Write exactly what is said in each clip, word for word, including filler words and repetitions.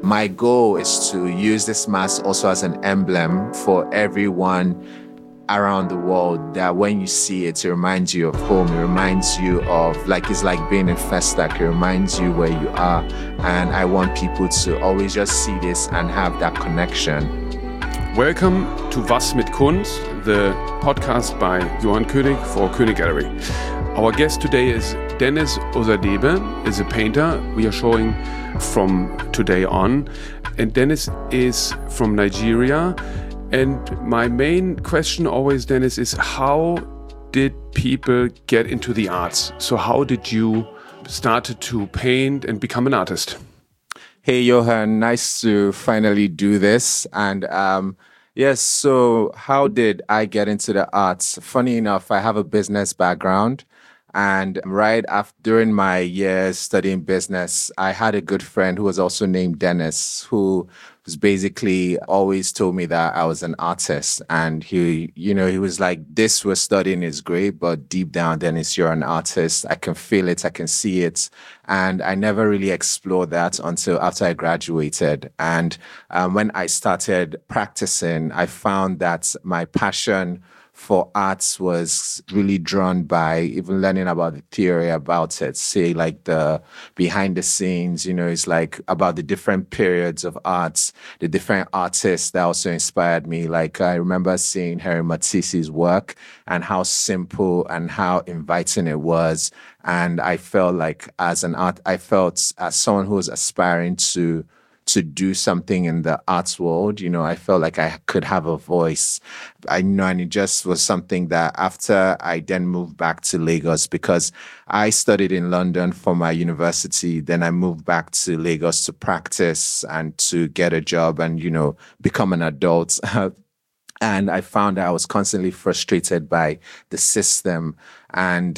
My goal is to use this mask also as an emblem for everyone around the world, that when you see it, it reminds you of home. It reminds you of, like, it's like being in Festac. It reminds you where you are. And I want people to always just see this and have that connection. Welcome to Was mit Kunst, the podcast by Johann König for König Gallery. Our guest today is Dennis Ozadebe, is a painter we are showing from today on. And Dennis is from Nigeria. And my main question always, Dennis, is how did people get into the arts? So how did you start to paint and become an artist? Hey, Johan, nice to finally do this. And um, yes, so how did I get into the arts? Funny enough, I have a business background. And right after, during my years studying business, I had a good friend who was also named Dennis, who was basically always told me that I was an artist. And he, you know, he was like, this we're studying is great, but deep down, Dennis, you're an artist. I can feel it. I can see it. And I never really explored that until after I graduated. And um, when I started practicing, I found that my passion for arts was really drawn by even learning about the theory about it, say like the behind the scenes, you know, it's like about the different periods of arts, the different artists that also inspired me. Like I remember seeing Henri Matisse's work and how simple and how inviting it was. And I felt like as an art, I felt as someone who was aspiring to to do something in the arts world, you know, I felt like I could have a voice. I know, and it just was something that after I then moved back to Lagos, because I studied in London for my university, then I moved back to Lagos to practice and to get a job and, you know, become an adult. And I found that I was constantly frustrated by the system. And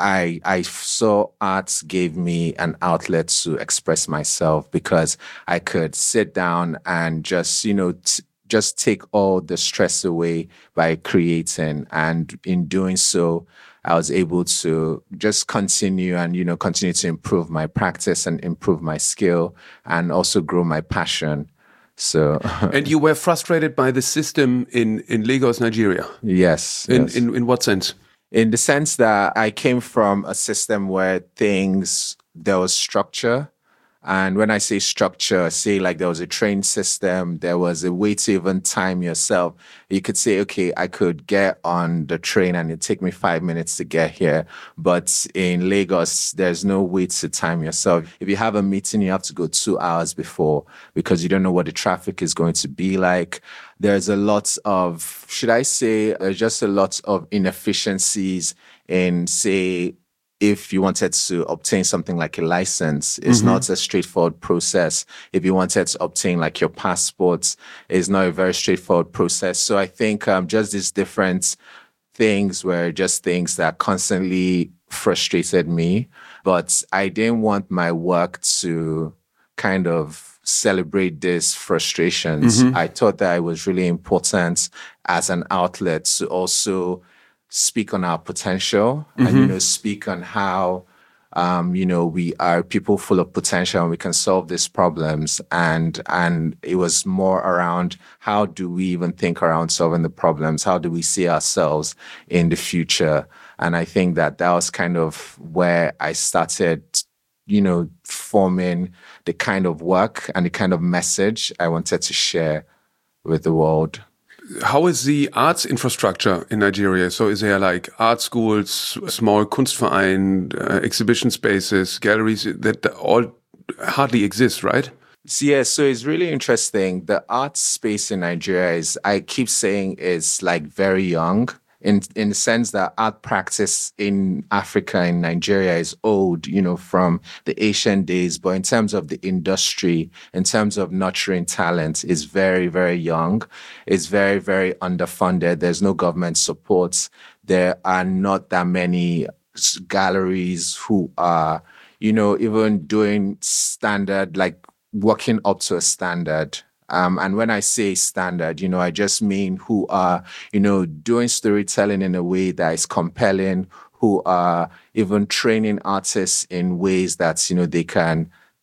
I I saw arts gave me an outlet to express myself, because I could sit down and just, you know, t- just take all the stress away by creating. And in doing so, I was able to just continue and, you know, continue to improve my practice and improve my skill and also grow my passion. So, and you were frustrated by the system in, in Lagos, Nigeria? Yes, in, yes. In in what sense? In the sense that I came from a system where things, there was structure. And when I say structure, say like there was a train system, there was a way to even time yourself. You could say, okay, I could get on the train and it'd take me five minutes to get here. But in Lagos, there's no way to time yourself. If you have a meeting, you have to go two hours before because you don't know what the traffic is going to be like. There's a lot of, should I say, there's just a lot of inefficiencies in, say, if you wanted to obtain something like a license, it's mm-hmm. not a straightforward process. If you wanted to obtain like your passports, it's not a very straightforward process. So I think um, just these different things were just things that constantly frustrated me. But I didn't want my work to kind of celebrate these frustrations. Mm-hmm. I thought that it was really important as an outlet to also speak on our potential mm-hmm. and, you know, speak on how, um, you know, we are people full of potential and we can solve these problems. And, and it was more around how do we even think around solving the problems? How do we see ourselves in the future? And I think that that was kind of where I started, you know, forming the kind of work and the kind of message I wanted to share with the world. How is the arts infrastructure in Nigeria? So is there like art schools, small Kunstverein, uh, exhibition spaces, galleries that all hardly exist, right? So, yeah, so it's really interesting. The art space in Nigeria is, I keep saying, is like very young. In in the sense that art practice in Africa and Nigeria is old, you know, from the ancient days. But in terms of the industry, in terms of nurturing talent, is very, very young. It's very, very underfunded. There's no government support. There are not that many galleries who are, you know, even doing standard, like working up to a standard. Um, and when I say standard, you know, I just mean who are, you know, doing storytelling in a way that is compelling, who are even training artists in ways that, you know, they can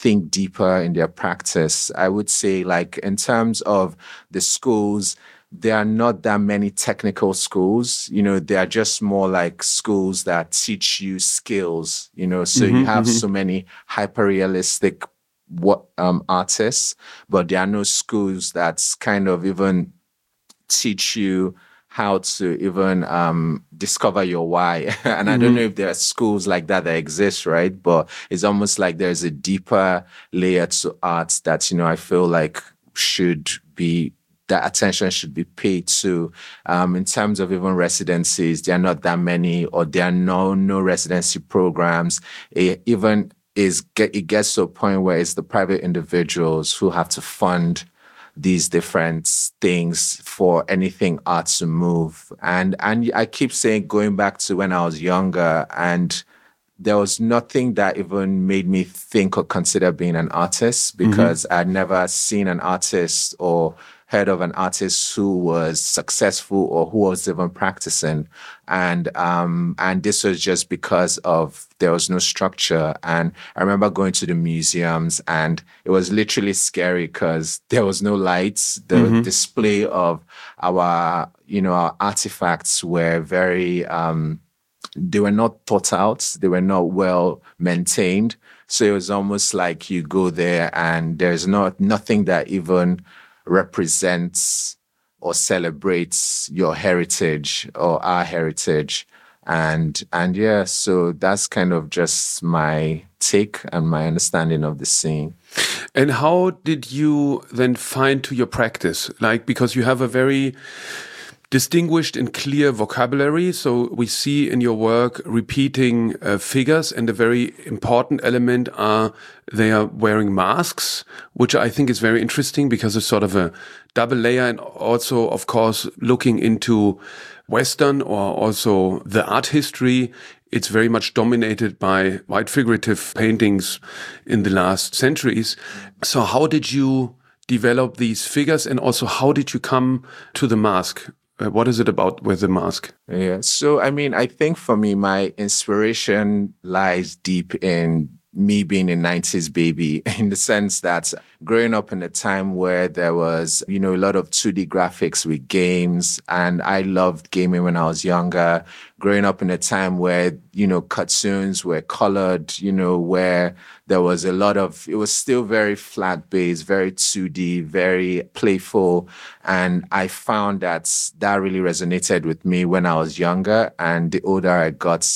think deeper in their practice. I would say, like, in terms of the schools, there are not that many technical schools. You know, they are just more like schools that teach you skills, you know, so you Mm-hmm, have mm-hmm. so many hyper realistic what um artists, but there are no schools that's kind of even teach you how to even um, discover your why. And I don't know Mm-hmm. if there are schools like that that exist, right? But it's almost like there's a deeper layer to art that, you know, I feel like should be, that attention should be paid to. Um, in terms of even residencies, there are not that many, or there are no no residency programs. It even is get, it gets to a point where it's the private individuals who have to fund these different things for anything art to move. And and I keep saying, going back to when I was younger, and there was nothing that even made me think or consider being an artist, Mm-hmm. because I'd never seen an artist or heard of an artist who was successful or who was even practicing. And um and this was just because of there was no structure. And I remember going to the museums, and it was literally scary because there was no lights. The Mm-hmm. display of our, you know, our artifacts were very um they were not thought out. They were not well maintained. So it was almost like you go there and there's not nothing that even represents or celebrates your heritage or our heritage. And and yeah, so that's kind of just my take and my understanding of the scene. And how did you then find to your practice? Like, because you have a very distinguished and clear vocabulary. So we see in your work repeating uh, figures, and a very important element are they are wearing masks, which I think is very interesting because it's sort of a double layer, and also, of course, looking into Western or also the art history. It's very much dominated by white figurative paintings in the last centuries. So how did you develop these figures, and also how did you come to the mask? Uh, what is it about with the mask? Yeah. So, I mean, I think for me, my inspiration lies deep in me being a nineties baby, in the sense that growing up in a time where there was, you know, a lot of two D graphics with games, and I loved gaming when I was younger. Growing up in a time where, you know, cartoons were colored, you know, where there was a lot of, it was still very flat based, very two D, very playful. And I found that that really resonated with me when I was younger. And the older I got,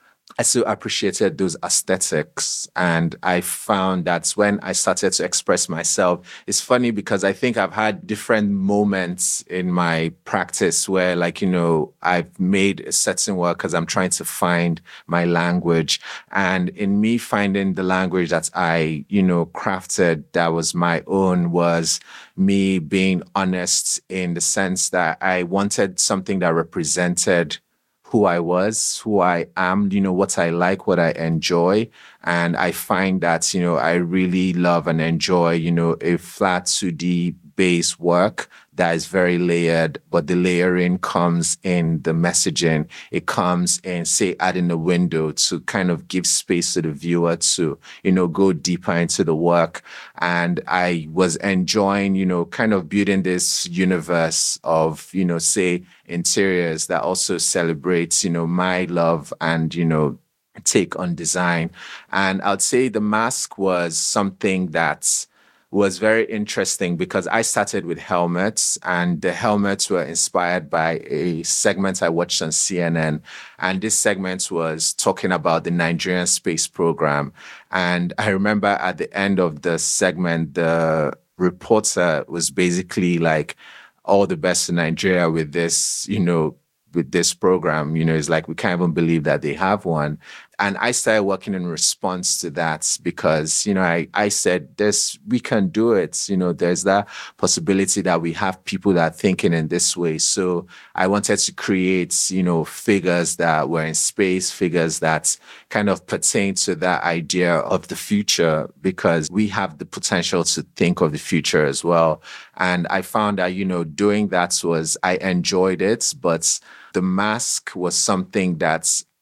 I still appreciated those aesthetics. And I found that when I started to express myself, it's funny because I think I've had different moments in my practice where, like, you know, I've made a certain work because I'm trying to find my language. And in me finding the language that I, you know, crafted that was my own, was me being honest, in the sense that I wanted something that represented who I was, who I am, you know, what I like, what I enjoy. And I find that, you know, I really love and enjoy, you know, a flat two D based work that is very layered, but the layering comes in the messaging. It comes in, say, adding a window to kind of give space to the viewer to, you know, go deeper into the work. And I was enjoying, you know, kind of building this universe of, you know, say, interiors that also celebrates, you know, my love and, you know, take on design. And I'd say the mask was something that was very interesting because I started with helmets, and the helmets were inspired by a segment I watched on C N N. And this segment was talking about the Nigerian space program. And I remember at the end of the segment, the reporter was basically like, all the best to Nigeria with this, you know, with this program. You know, it's like, we can't even believe that they have one. And I started working in response to that because, you know, I, I said, this, we can do it. You know, there's that possibility that we have people that are thinking in this way. So I wanted to create, you know, figures that were in space, figures that kind of pertain to that idea of the future, because we have the potential to think of the future as well. And I found that, you know, doing that was, I enjoyed it, but the mask was something that's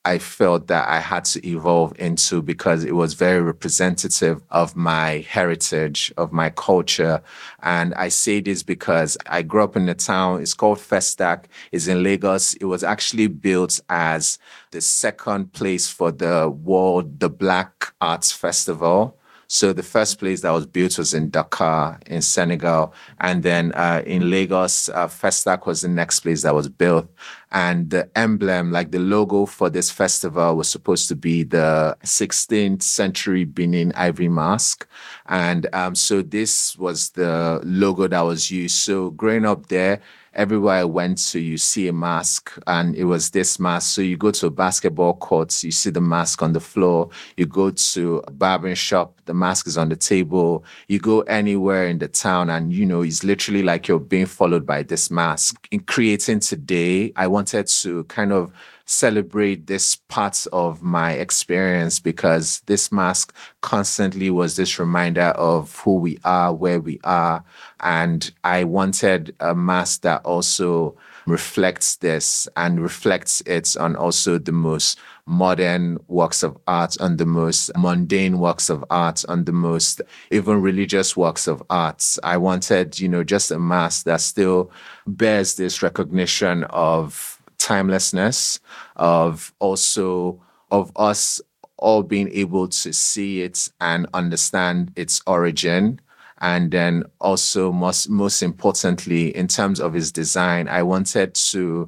I felt that I had to evolve into because it was very representative of my heritage, of my culture. And I say this because I grew up in a town, it's called Festac, it's in Lagos. It was actually built as the second place for the World, the Black Arts Festival. So the first place that was built was in Dakar, in Senegal. And then uh, in Lagos, uh, Festac was the next place that was built. And the emblem, like the logo for this festival, was supposed to be the sixteenth century Benin ivory mask. And um, so this was the logo that was used. So growing up there, everywhere I went to, you see a mask, and it was this mask. So you go to a basketball court, you see the mask on the floor. You go to a barbering shop, the mask is on the table. You go anywhere in the town, and, you know, it's literally like you're being followed by this mask. In creating today, I wanted to kind of celebrate this part of my experience because this mask constantly was this reminder of who we are, where we are. And I wanted a mask that also reflects this and reflects it on also the most modern works of art, on the most mundane works of art, on the most even religious works of art. I wanted, you know, just a mask that still bears this recognition of timelessness, of also of us all being able to see it and understand its origin. And then also most most importantly, in terms of its design, I wanted to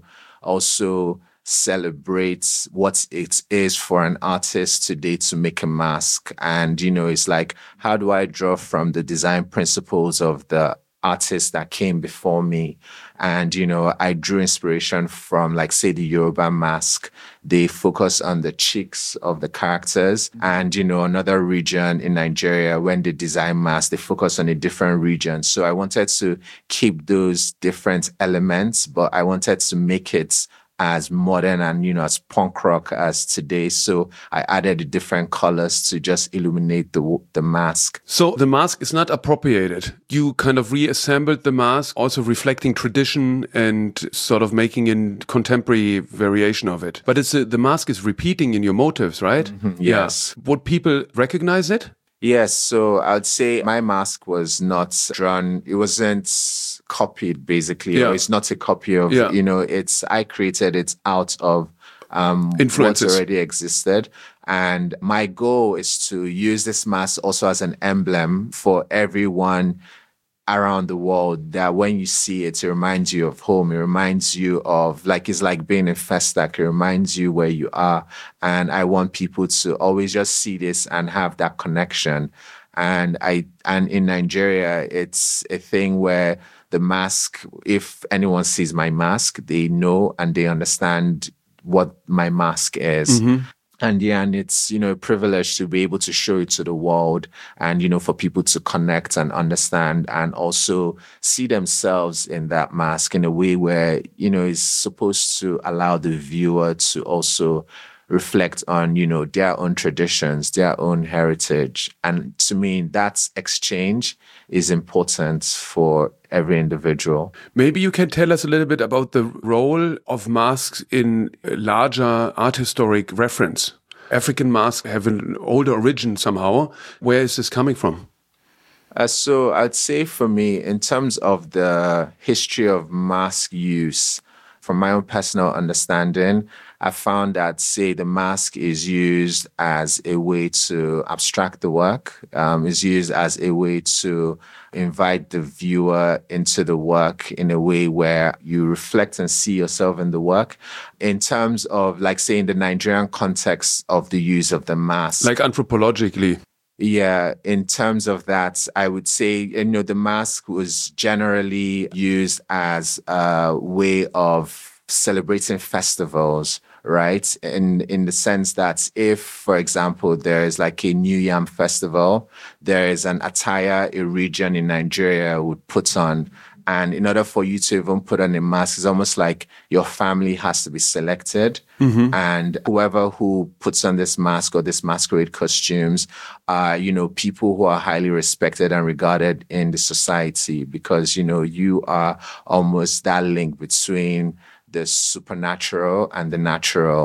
also celebrate what it is for an artist today to make a mask. And, you know, it's like, how do I draw from the design principles of the artists that came before me? And, you know, I drew inspiration from, like, say, the Yoruba mask. They focus on the cheeks of the characters. And, you know, another region in Nigeria, when they design masks, they focus on a different region. So I wanted to keep those different elements, but I wanted to make it as modern and, you know, as punk rock as today. So I added the different colors to just illuminate the the mask. So the mask is not appropriated. You kind of reassembled the mask, also reflecting tradition and sort of making a contemporary variation of it. But it's a, the mask is repeating in your motifs, right? Mm-hmm, yes. Yeah. Would people recognize it? Yes, so I would say my mask was not drawn, it wasn't copied basically, yeah. or it's not a copy of, yeah. you know, it's, I created it out of um, what already existed. And my goal is to use this mask also as an emblem for everyone around the world, that when you see it, it reminds you of home. It reminds you of, like, it's like being in Festac. It reminds you where you are. And I want people to always just see this and have that connection. And I, and in Nigeria, it's a thing where the mask, if anyone sees my mask, they know and they understand what my mask is. Mm-hmm. And yeah, and it's, you know, a privilege to be able to show it to the world and, you know, for people to connect and understand and also see themselves in that mask in a way where, you know, it's supposed to allow the viewer to also reflect on, you know, their own traditions, their own heritage. And to me, that exchange is important for every individual. Maybe you can tell us a little bit about the role of masks in larger art historic reference. African masks have an older origin somehow. Where is this coming from? Uh, so I'd say for me, in terms of the history of mask use, from my own personal understanding, I found that, say, the mask is used as a way to abstract the work, um, is used as a way to invite the viewer into the work in a way where you reflect and see yourself in the work. In terms of, like, say, in the Nigerian context of the use of the mask. Like anthropologically. Yeah, in terms of that, I would say, you know, the mask was generally used as a way of celebrating festivals, right? In in the sense that if, for example, there is like a New Yam festival, there is an attire a region in Nigeria would put on. And in order for you to even put on a mask, it's almost like your family has to be selected. Mm-hmm. And whoever who puts on this mask or this masquerade costumes are, you know, people who are highly respected and regarded in the society because, you know, you are almost that link between the supernatural and the natural.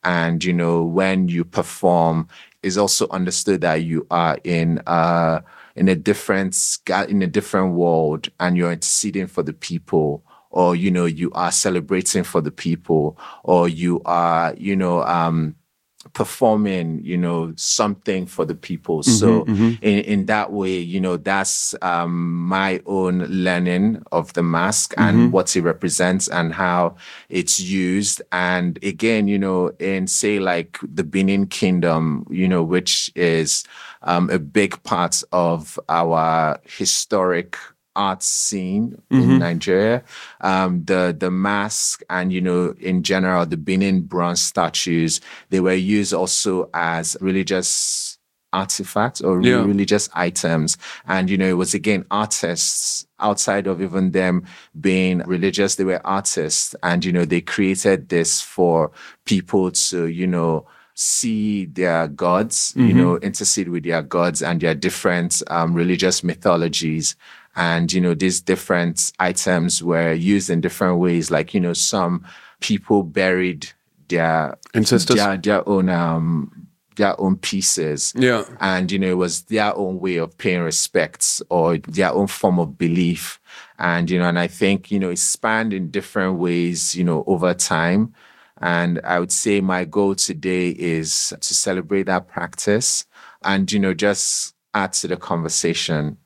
And, you know, when you perform, it's also understood that you are in uh in a different sca- in a different world, and you're interceding for the people, or, you know, you are celebrating for the people, or you are, you know, um performing, you know, something for the people. So in, in that way, you know, that's um, my own learning of the mask and what it represents and how it's used. And again, you know, in say like the Benin Kingdom, you know, which is um, a big part of our historic art scene in Nigeria, um, the the mask and, you know, in general, the Benin bronze statues, they were used also as religious artifacts or Yeah. religious items. And, you know, it was again artists outside of even them being religious, they were artists. And, you know, they created this for people to, you know, see their gods, you know, intercede with their gods and their different um, religious mythologies. And, you know, these different items were used in different ways. Like, you know, some people buried their Ancestors. their, their own um their own pieces. Yeah. And, you know, it was their own way of paying respects or their own form of belief. And, you know, and I think, you know, it spanned in different ways, you know, over time. And I would say my goal today is to celebrate that practice and, you know, just add to the conversation.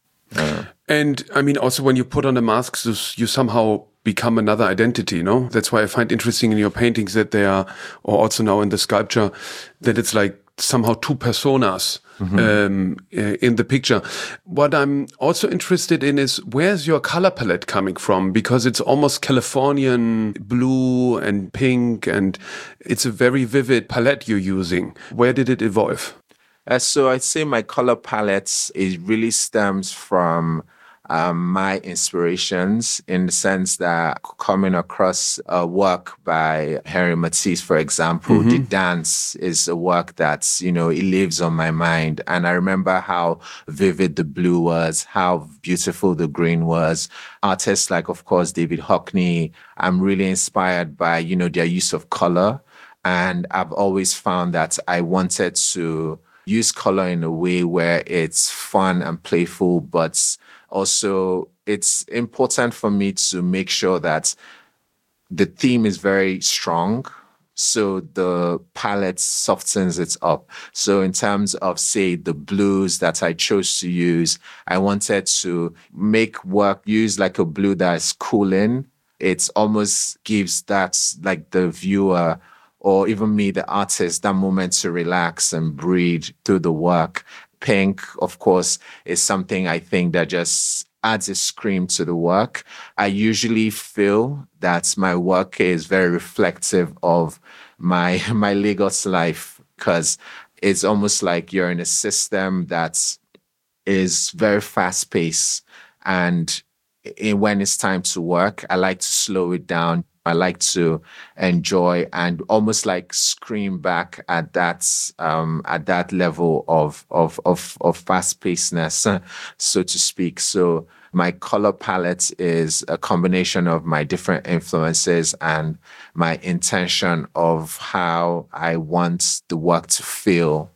Uh, And I mean, also when you put on the masks, you, you somehow become another identity, no? That's why I find interesting in your paintings that they are, or also now in the sculpture, that it's like somehow two personas mm-hmm. um, in the picture. What I'm also interested in is where's your color palette coming from? Because it's almost Californian blue and pink, and it's a very vivid palette you're using. Where did it evolve? Uh, so I'd say my color palette, it really stems from um, my inspirations, in the sense that coming across a work by Henri Matisse, for example, mm-hmm. The Dance is a work that's, you know, it lives on my mind. And I remember how vivid the blue was, how beautiful the green was. Artists like, of course, David Hockney, I'm really inspired by, you know, their use of color. And I've always found that I wanted to use color in a way where it's fun and playful, but also it's important for me to make sure that the theme is very strong, so the palette softens it up. So in terms of, say, the blues that I chose to use, I wanted to make work use like a blue that's cooling. It almost gives that, like, the viewer or even me, the artist, that moment to relax and breathe through the work. Pink, of course, is something I think that just adds a scream to the work. I usually feel that my work is very reflective of my my Lagos life, because it's almost like you're in a system that is very fast-paced. And when it's time to work, I like to slow it down. I like to enjoy and almost like scream back at that um, at that level of of of, of fast-pacedness, so to speak. So my color palette is a combination of my different influences and my intention of how I want the work to feel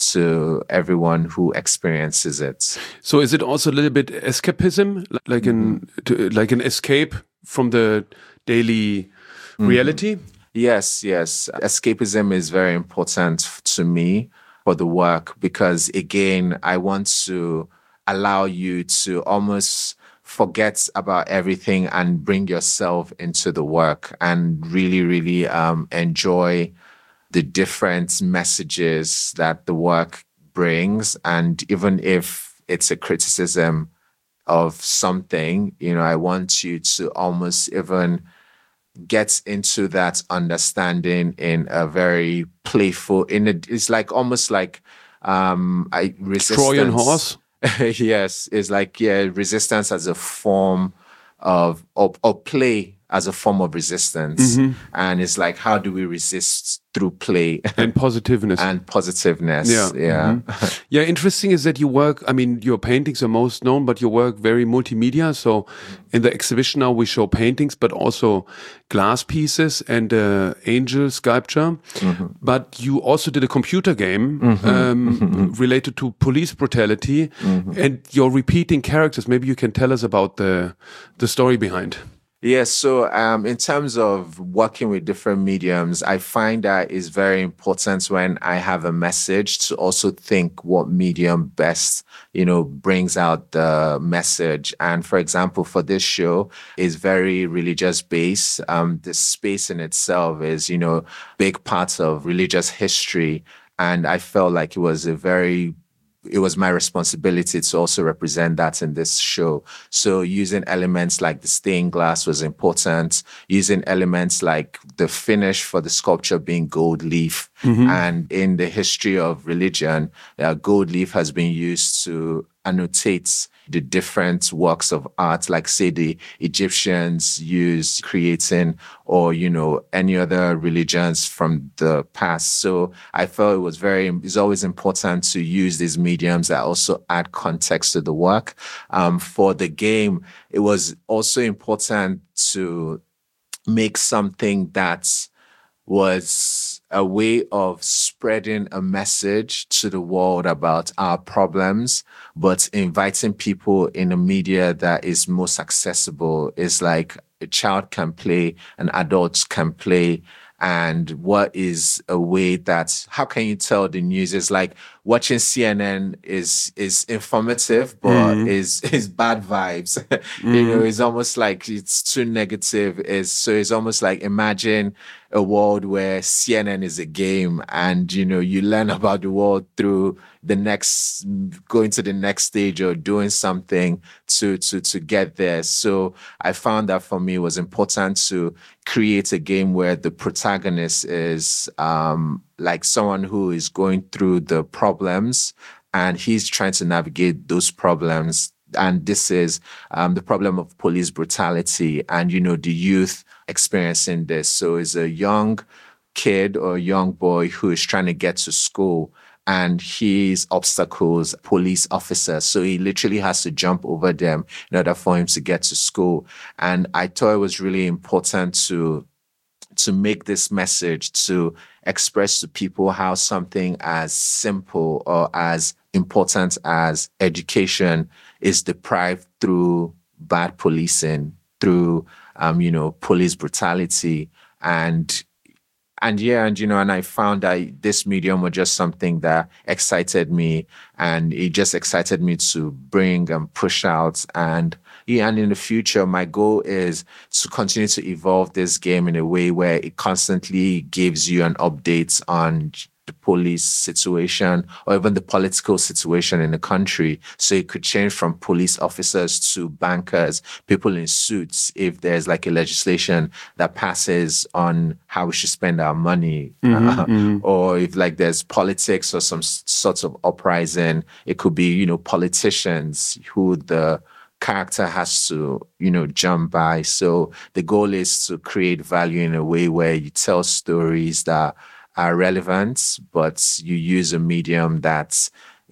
to everyone who experiences it. So is it also a little bit escapism, like mm-hmm. an to, like an escape from the daily reality? Mm-hmm. Yes, yes. Escapism is very important to me for the work, because again, I want to allow you to almost forget about everything and bring yourself into the work and really, really um, enjoy the different messages that the work brings. And even if it's a criticism of something, you know, I want you to almost even get into that understanding in a very playful, in a, it's like almost like um I resistance. Trojan horse. Yes, it's like, yeah, resistance as a form of, of, of play as a form of resistance. Mm-hmm. And it's like, how do we resist through play and positiveness and positiveness? Yeah. Yeah. Mm-hmm. Yeah. Interesting is that you work, I mean, your paintings are most known, but you work very multimedia. So in the exhibition now we show paintings, but also glass pieces and uh, angel sculpture. Mm-hmm. But you also did a computer game mm-hmm. Um, mm-hmm. related to police brutality mm-hmm. and you're repeating characters. Maybe you can tell us about the the story behind. Yes, so um, in terms of working with different mediums, I find that it's very important when I have a message to also think what medium best, you know, brings out the message. And for example, for this show, is very religious based. Um, the space in itself is, you know, big parts of religious history. And I felt like it was a very it was my responsibility to also represent that in this show. So using elements like the stained glass was important, using elements like the finish for the sculpture being gold leaf. Mm-hmm. And in the history of religion, uh, gold leaf has been used to annotate the different works of art, like say the Egyptians used creating, or, you know, any other religions from the past. So I felt it was very, it's always important to use these mediums that also add context to the work. Um, for the game, it was also important to make something that was a way of spreading a message to the world about our problems, but inviting people in a media that is most accessible. Is like a child can play, an adult can play. And what is a way that, how can you tell the news? It's like watching C N N is is informative, but mm-hmm. is is bad vibes. Mm-hmm. You know, it's almost like it's too negative. Is so it's almost like imagine a world where C N N is a game, and you know you learn about the world through the next, going to the next stage or doing something to to to get there. So I found that for me it was important to create a game where the protagonist is um, like someone who is going through the problems and he's trying to navigate those problems. And this is um, the problem of police brutality and, you know, the youth experiencing this. So it's a young kid or young boy who is trying to get to school, and his obstacles, police officers. So he literally has to jump over them in order for him to get to school. And I thought it was really important to, to make this message, to express to people how something as simple or as important as education is deprived through bad policing, through, um, you know, police brutality. And And yeah, and, you know, and I found that this medium was just something that excited me, and it just excited me to bring and push out. And yeah, and in the future, my goal is to continue to evolve this game in a way where it constantly gives you an update on the police situation or even the political situation in the country. So it could change from police officers to bankers, people in suits, if there's like a legislation that passes on how we should spend our money. Mm-hmm, uh, mm-hmm. Or if like there's politics or some sorts of uprising, it could be, you know, politicians who the character has to, you know, jump by. So the goal is to create value in a way where you tell stories that are relevant, but you use a medium that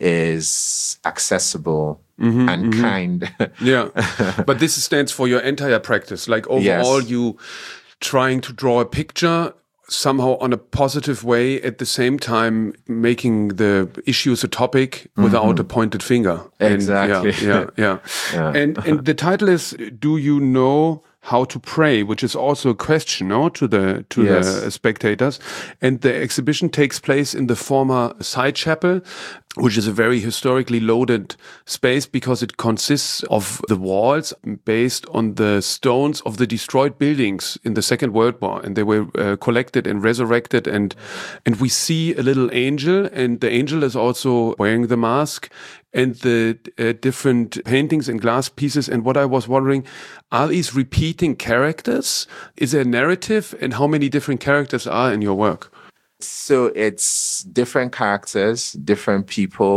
is accessible mm-hmm, and mm-hmm. kind. Yeah, but this stands for your entire practice. Like overall, yes. you trying to draw a picture somehow on a positive way, at the same time making the issues a topic mm-hmm. without a pointed finger. Exactly. And yeah, yeah, yeah. yeah. And and the title is "Do You Know How to Pray?" which is also a question, no, to the to yes. the spectators. And the exhibition takes place in the former side chapel, which is a very historically loaded space because it consists of the walls based on the stones of the destroyed buildings in the Second World War, and they were uh, collected and resurrected. And and we see a little angel, and the angel is also wearing the mask, and the uh, different paintings and glass pieces. And what I was wondering, are these repeating characters? Is there a narrative? And how many different characters are in your work? So it's different characters, different people.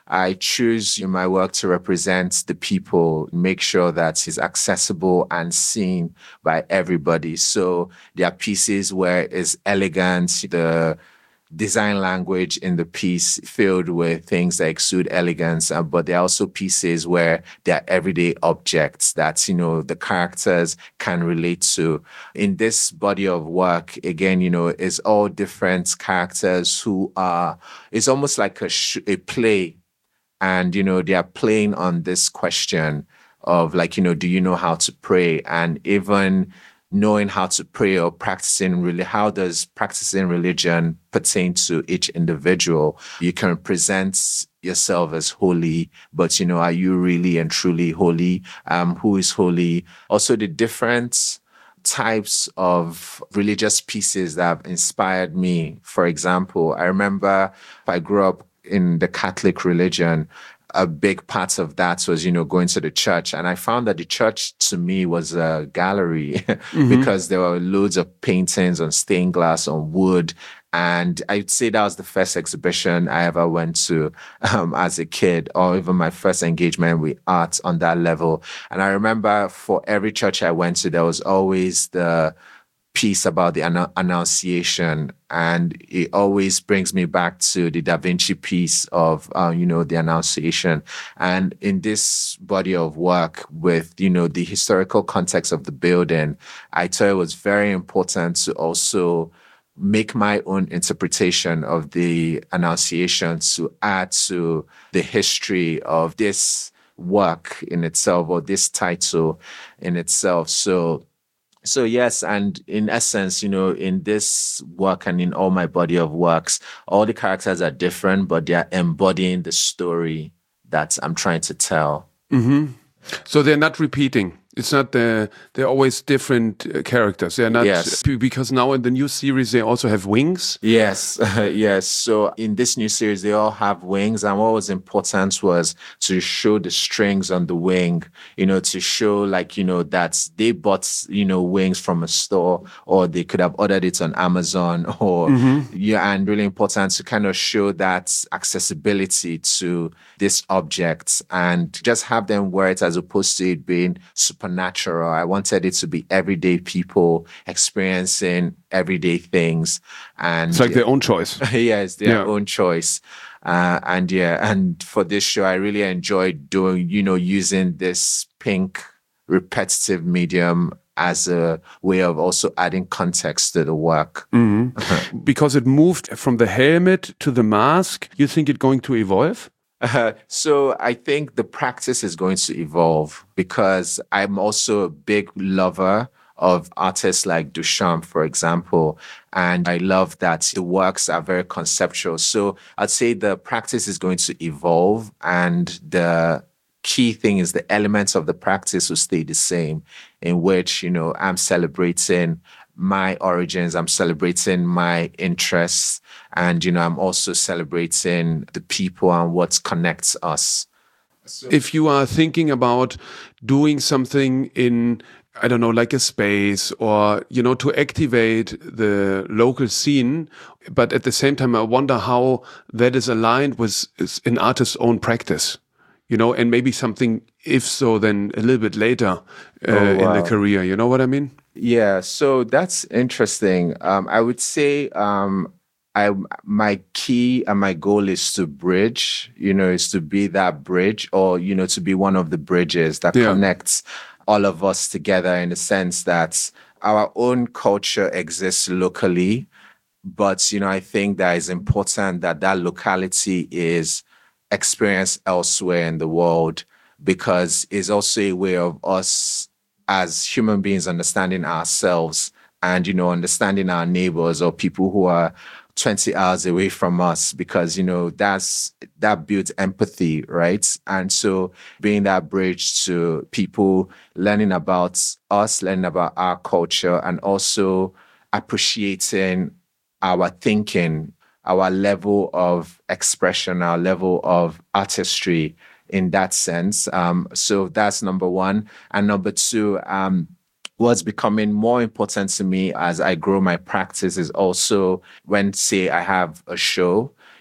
I choose in my work to represent the people, make sure that it's accessible and seen by everybody. So there are pieces where it's elegant, the design language in the piece filled with things that exude elegance, uh, but there are also pieces where there are everyday objects that, you know, the characters can relate to. In this body of work, again, you know, it's all different characters who are, it's almost like a, sh- a play. And, you know, they are playing on this question of like, you know, do you know how to pray? And even knowing how to pray or practicing really, how does practicing religion pertain to each individual? You can present yourself as holy, but, you know, are you really and truly holy? Um, who is holy? Also, the different types of religious pieces that have inspired me. For example, I remember I grew up in the Catholic religion. A big part of that was, you know, going to the church. And I found that the church to me was a gallery mm-hmm. because there were loads of paintings on stained glass, on wood. And I'd say that was the first exhibition I ever went to um, as a kid, or even my first engagement with art on that level. And I remember for every church I went to, there was always the piece about the annu- Annunciation, and it always brings me back to the Da Vinci piece of, uh, you know, the Annunciation. And in this body of work with, you know, the historical context of the building, I thought it was very important to also make my own interpretation of the Annunciation to add to the history of this work in itself, or this title in itself. So So yes, and in essence, you know, in this work and in all my body of works, all the characters are different, but they are embodying the story that I'm trying to tell. Mm-hmm. So they're not repeating. It's not the, they're always different uh, characters. They're not, yes. Because now in the new series, they also have wings. Yes, yes. So in this new series, they all have wings. And what was important was to show the strings on the wing, you know, to show like, you know, that they bought, you know, wings from a store, or they could have ordered it on Amazon, or, mm-hmm. yeah, and really important to kind of show that accessibility to this object and just have them wear it as opposed to it being super natural. I wanted it to be everyday people experiencing everyday things, and it's like their own choice. Yes, their yeah. own choice. Uh, and yeah, and for this show, I really enjoyed doing, you know, using this pink repetitive medium as a way of also adding context to the work. Mm-hmm. Because it moved from the helmet to the mask. You think it's going to evolve? Uh, so I think the practice is going to evolve, because I'm also a big lover of artists like Duchamp, for example. And I love that the works are very conceptual. So I'd say the practice is going to evolve, and the key thing is the elements of the practice will stay the same, in which, you know, I'm celebrating my origins, I'm celebrating my interests, and, you know, I'm also celebrating the people and what connects us. If you are thinking about doing something in, I don't know, like a space, or, you know, to activate the local scene, but at the same time, I wonder how that is aligned with an artist's own practice, you know, and maybe something, if so, then a little bit later uh, oh, wow. in the career, you know what I mean? Yeah, so that's interesting. Um, I would say um, I my key and my goal is to bridge, you know, is to be that bridge, or, you know, to be one of the bridges that yeah. connects all of us together, in the sense that our own culture exists locally, but, you know, I think that it's important that that locality is experienced elsewhere in the world, because it's also a way of us as human beings understanding ourselves and, you know, understanding our neighbors or people who are twenty hours away from us, because, you know, that's, that builds empathy, right? And so being that bridge to people, learning about us, learning about our culture, and also appreciating our thinking, our level of expression, our level of artistry in that sense. Um, so that's number one. And number two, um, what's becoming more important to me as I grow my practice is also when, say, I have a show,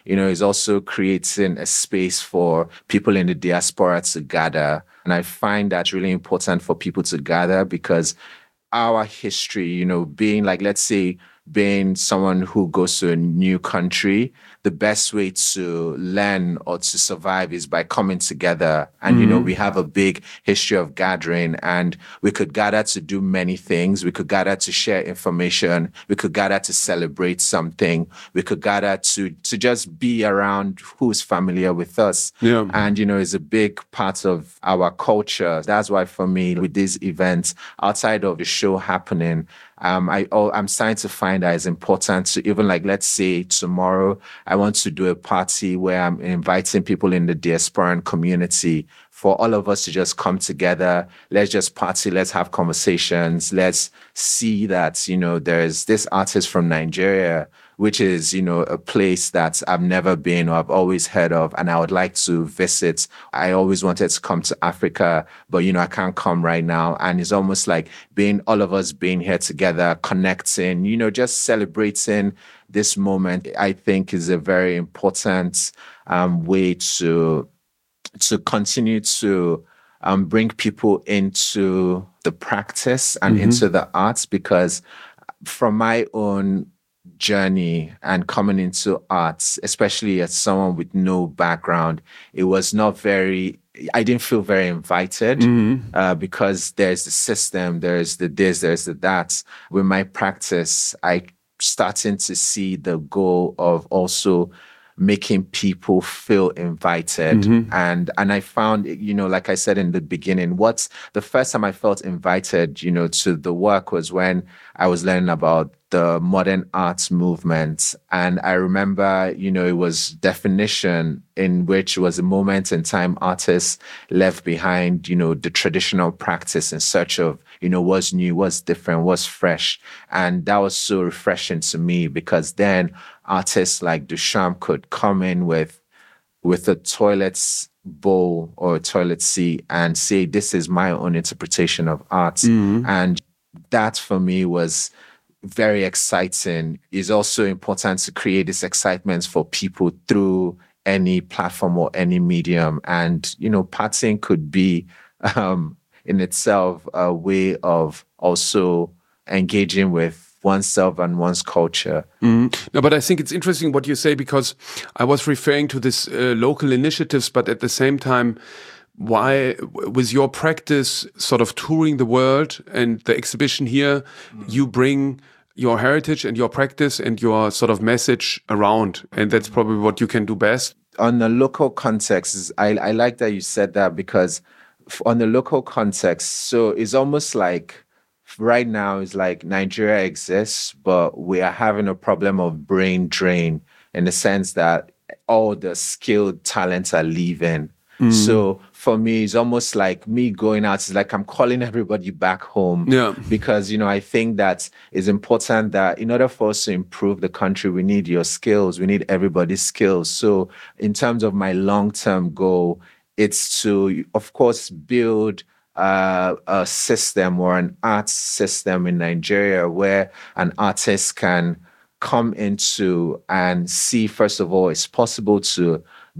you know, is also creating a space for people in the diaspora to gather. And I find that really important for people to gather because our history, you know, being like, let's say, being someone who goes to a new country, the best way to learn or to survive is by coming together. And, mm-hmm. you know, we have a big history of gathering, and we could gather to do many things. We could gather to share information. We could gather to celebrate something. We could gather to, to just be around who's familiar with us. Yeah. And, you know, it's a big part of our culture. That's why for me, with these events, outside of the show happening, Um, I, oh, I'm starting to find that it's important to even like, let's say tomorrow, I want to do a party where I'm inviting people in the diasporan community for all of us to just come together. Let's just party. Let's have conversations. Let's see that, you know, there's this artist from Nigeria, which is, you know, a place that I've never been or I've always heard of, and I would like to visit. I always wanted to come to Africa, but, you know, I can't come right now. And it's almost like being, all of us being here together, connecting, you know, just celebrating this moment, I think is a very important um, way to, to continue to um, bring people into the practice and mm-hmm. into the arts, because from my own journey and coming into arts, especially as someone with no background, it was not very, I didn't feel very invited mm-hmm. uh, because there's the system, there's the this, there's the that. With my practice, I starting to see the goal of also making people feel invited. Mm-hmm. And and I found, you know, like I said in the beginning, what's the first time I felt invited, you know, to the work was when I was learning about the modern arts movement. And I remember, you know, it was definition in which was a moment in time artists left behind, you know, the traditional practice in search of, you know, what's new, what's different, what's fresh. And that was so refreshing to me, because then artists like Duchamp could come in with, with a toilet bowl or a toilet seat and say, this is my own interpretation of art. Mm-hmm. And that for me was very exciting. It's also important to create this excitement for people through any platform or any medium. And, you know, partying could be um, in itself a way of also engaging with oneself and one's culture. Mm. No, but I think it's interesting what you say, because I was referring to this uh, local initiatives, but at the same time, why, with your practice, sort of touring the world and the exhibition here, mm. you bring your heritage and your practice and your sort of message around. And that's probably what you can do best. On the local context, I, I like that you said that, because on the local context, so it's almost like right now it's like Nigeria exists, but we are having a problem of brain drain in the sense that all the skilled talents are leaving. Mm. So for me, it's almost like me going out. It's like I'm calling everybody back home. Yeah. Because, you know, I think that it's important that in order for us to improve the country, we need your skills. We need everybody's skills. So in terms of my long-term goal, it's to, of course, build uh, a system or an arts system in Nigeria where an artist can come into and see, first of all, it's possible to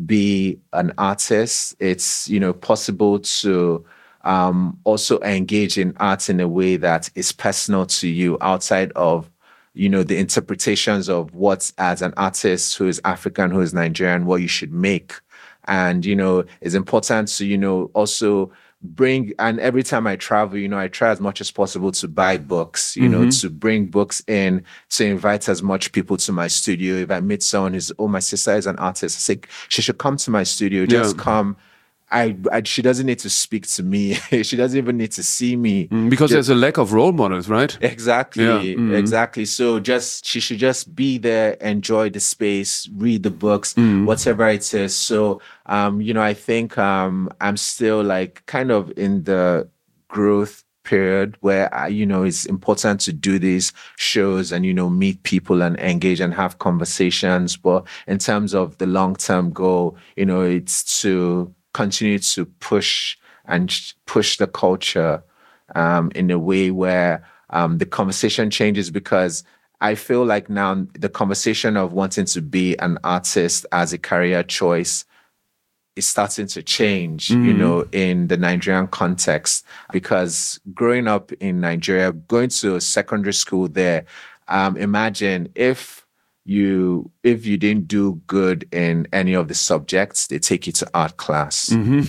be an artist. It's, you know, possible to um, also engage in art in a way that is personal to you outside of, you know, the interpretations of what, as an artist who is African, who is Nigerian, what you should make. And, you know, it's important to, you know, also bring, and every time I travel, you know, I try as much as possible to buy books, you mm-hmm. know, to bring books in, to invite as much people to my studio. If I meet someone who's, oh, my sister is an artist, I say, she should come to my studio, just yeah. come. I, I, she doesn't need to speak to me. She doesn't even need to see me. Mm, because just, there's a lack of role models, right? Exactly, yeah. mm-hmm. exactly. So just, she should just be there, enjoy the space, read the books, mm. whatever it is. So, um, you know, I think um, I'm still like kind of in the growth period where, I, you know, it's important to do these shows and, you know, meet people and engage and have conversations. But in terms of the long-term goal, you know, it's to continue to push and push the culture um, in a way where um, the conversation changes, because I feel like now the conversation of wanting to be an artist as a career choice is starting to change, mm-hmm. you know, in the Nigerian context. Because growing up in Nigeria, going to secondary school there, um, imagine if you if you didn't do good in any of the subjects, they take you to art class. Mm-hmm.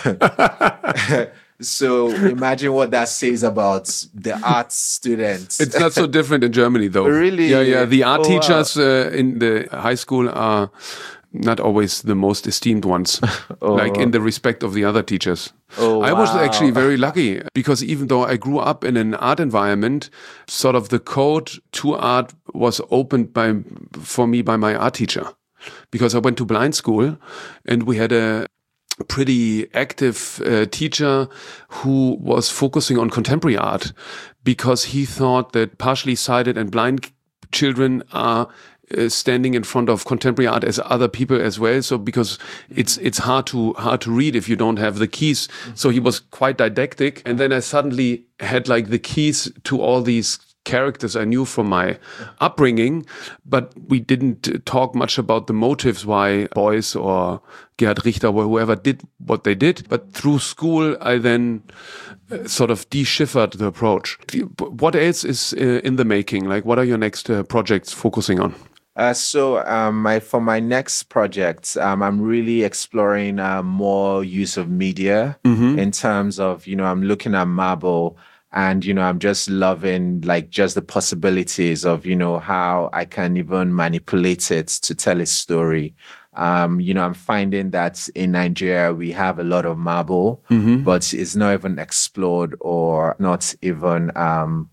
So imagine what that says about the art students. It's not so different in Germany, though. Really? Yeah, yeah. The art oh, teachers wow. uh, in the high school are not always the most esteemed ones, oh. like in the respect of the other teachers. Oh, I wow. was actually very lucky because even though I grew up in an art environment, sort of the code to art was opened by for me by my art teacher, because I went to blind school and we had a pretty active uh, teacher who was focusing on contemporary art because he thought that partially sighted and blind children are uh, standing in front of contemporary art as other people as well. So because it's it's hard to hard to read if you don't have the keys. So he was quite didactic. And then I suddenly had like the keys to all these characters I knew from my upbringing, but we didn't talk much about the motives why Beuys or Gerhard Richter or whoever did what they did. But through school, I then uh, sort of deciphered the approach. What else is uh, in the making? Like, what are your next uh, projects focusing on? Uh, so um, my, for my next project, um, I'm really exploring uh, more use of media mm-hmm. in terms of, you know, I'm looking at Marble. And, you know, I'm just loving like just the possibilities of, you know, how I can even manipulate it to tell a story. Um, you know, I'm finding that in Nigeria, we have a lot of marble, mm-hmm. but it's not even explored or not even um,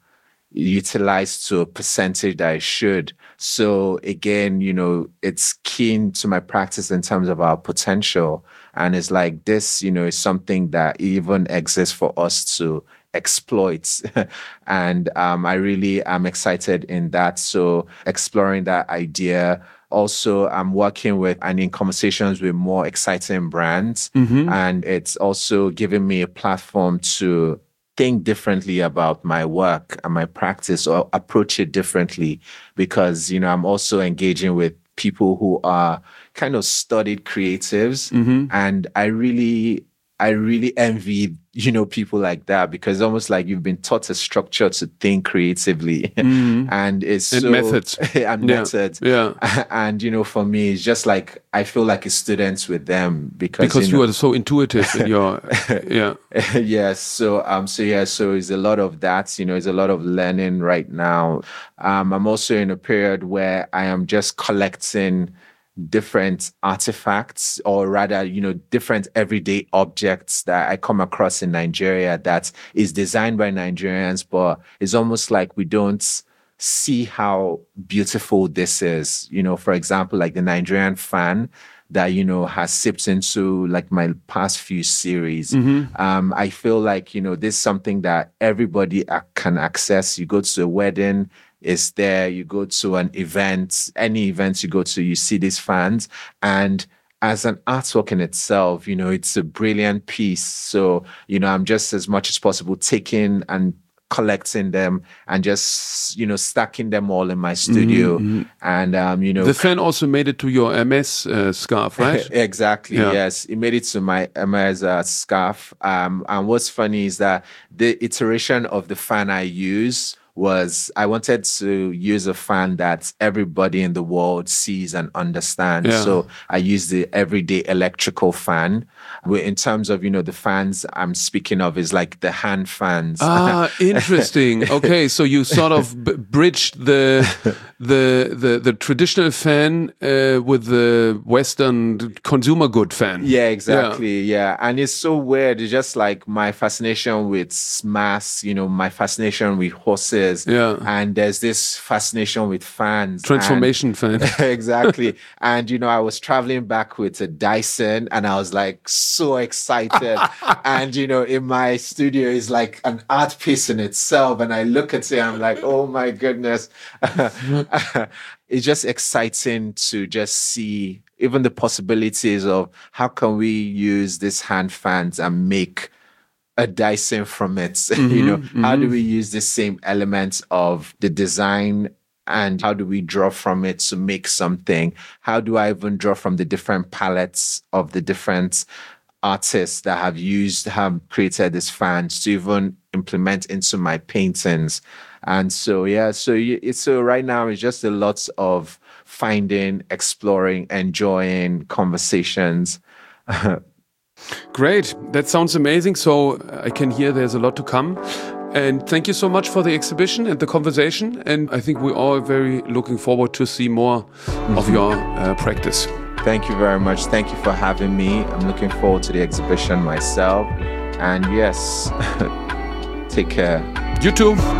utilized to a percentage that it should. So again, you know, it's keen to my practice in terms of our potential. And it's like this, you know, is something that even exists for us to exploits. And um, I really am excited in that. So exploring that idea. Also, I'm working with and in conversations with more exciting brands. Mm-hmm. And it's also giving me a platform to think differently about my work and my practice or approach it differently. Because, you know, I'm also engaging with people who are kind of studied creatives. Mm-hmm. And I really I really envy, you know, people like that because it's almost like you've been taught a structure to think creatively. Mm-hmm. And it's and so... methods. and yeah. methods. Yeah. And, you know, for me, it's just like, I feel like a student with them because... Because you, know, you are so intuitive in your... yeah. Yes. So, um, so yeah, so it's a lot of that, you know, it's a lot of learning right now. Um, I'm also in a period where I am just collecting different artifacts, or rather, you know, different everyday objects that I come across in Nigeria that is designed by Nigerians, but it's almost like we don't see how beautiful this is. You know, for example, like the Nigerian fan that, you know, has sipped into like my past few series. Mm-hmm. Um, I feel like, you know, this is something that everybody can access. You go to a wedding, is there, you go to an event, any event you go to, you see these fans. And as an artwork in itself, you know, it's a brilliant piece. So, you know, I'm just as much as possible taking and collecting them and just, you know, stacking them all in my studio. Mm-hmm. And, um, you know. The fan also made it to your M S uh, scarf, right? Exactly, yeah. Yes. It made it to my M S uh, scarf. Um, and what's funny is that the iteration of the fan I use was I wanted to use a fan that everybody in the world sees and understands. Yeah. So I used the everyday electrical fan. In terms of, you know, the fans I'm speaking of is like the hand fans. Ah, interesting. Okay, so you sort of b- bridged the the the, the traditional fan uh, with the Western consumer good fan. Yeah, exactly. Yeah. yeah, and it's so weird. It's just like my fascination with mass, you know, my fascination with horses. Yeah, and there's this fascination with fans. Transformation and, fan. Exactly. And you know, I was traveling back with a Dyson, and I was like so excited. And you know, in my studio is like an art piece in itself, and I look at it, I'm like, oh my goodness. It's just exciting to just see even the possibilities of how can we use these hand fans and make a Dyson from it. Mm-hmm, you know, mm-hmm. How do we use the same elements of the design and how do we draw from it to make something? How do I even draw from the different palettes of the different artists that have used, have created these fans to even implement into my paintings? And so, yeah, so it's so right now it's just a lot of finding, exploring, enjoying conversations. Great. That sounds amazing. So I can hear there's a lot to come. And thank you so much for the exhibition and the conversation. And I think we're all very looking forward to see more mm-hmm. of your uh, practice. Thank you very much. Thank you for having me. I'm looking forward to the exhibition myself. And yes, take care. You too.